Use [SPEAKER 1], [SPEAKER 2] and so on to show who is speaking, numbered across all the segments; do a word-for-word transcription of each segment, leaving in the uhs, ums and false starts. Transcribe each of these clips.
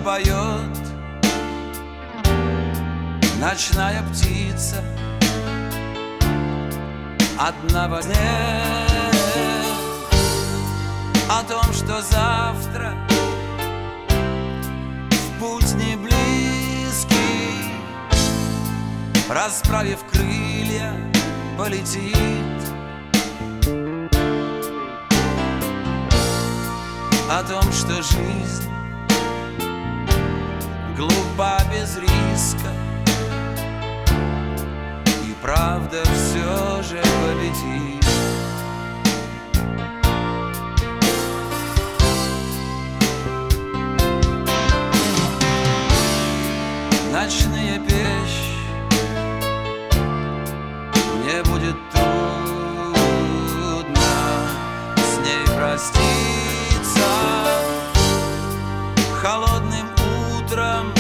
[SPEAKER 1] поет ночная птица одна во сне о том, что завтра в путь не близкий, расправив крылья, полетит. О том, что жизнь глупа без риска, и правда все же победит. Ночные печь, мне будет трудно с ней проститься. Холодным утром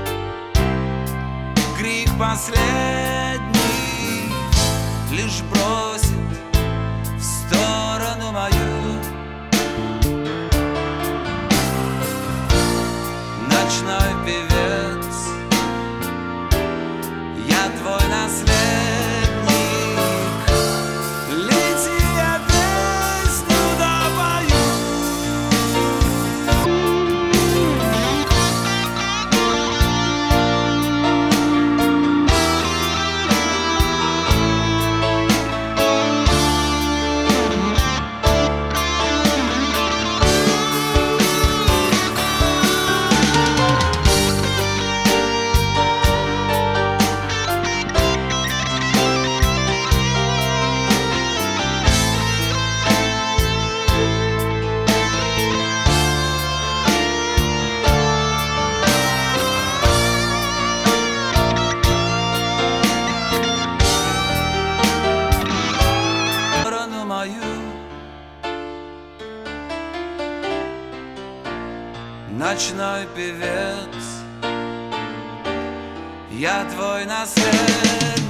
[SPEAKER 1] крик последний лишь бросит в сторону мою. Ночной певец, я твой наследник. Лети, я песню допою. Ночной певец, я твой наследник.